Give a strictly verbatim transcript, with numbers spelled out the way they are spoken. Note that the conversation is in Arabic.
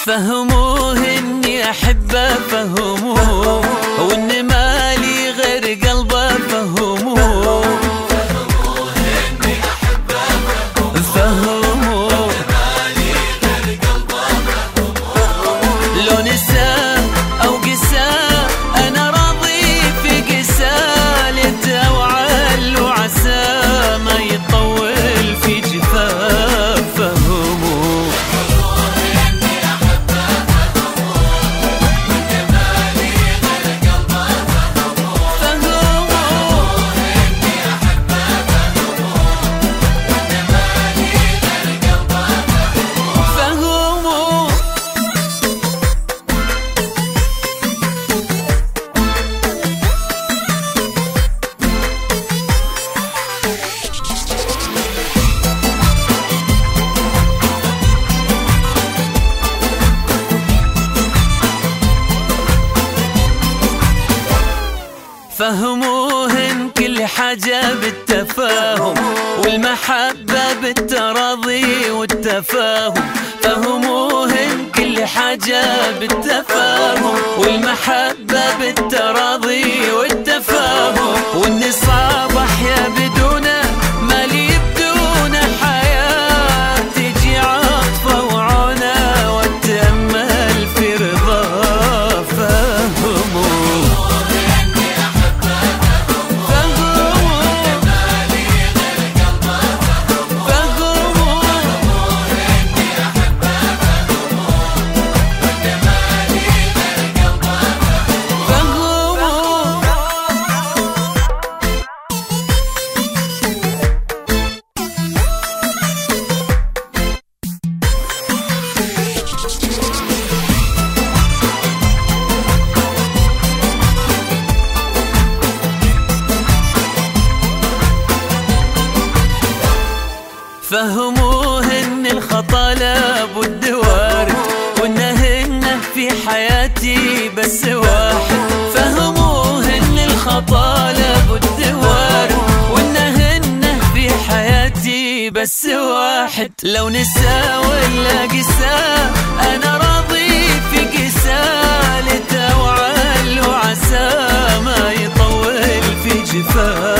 فهموه اني احبه، فهموه وان مالي غير قلبه، فهموه فهموه اني احبه، فهموه مالي غير قلبه، فهموه لو نساه او قساه انا راضي في قساه، لتوعل وعسى ما يطول في جفاه. فهموه فهموهن كل حاجة بالتفاهم، والمحبة بالتراضي والتفاهم. فهموهن كل حاجة بالتفاهم، والمحبة بالتراضي والتفاهم. والنصاب أحيا بدونه، مالي بدونه حياة، تجي عطفة وعونه واتأمل في رضاه. فهموه فهموهن الخطا لابد وارد، وانهن في حياتي بس واحد. فهموهن الخطا لابد وارد، وانهن في حياتي بس واحد. لو نسى ولا قسى انا راضي في قسى، لتوعل وعسى ما يطول في جفاه.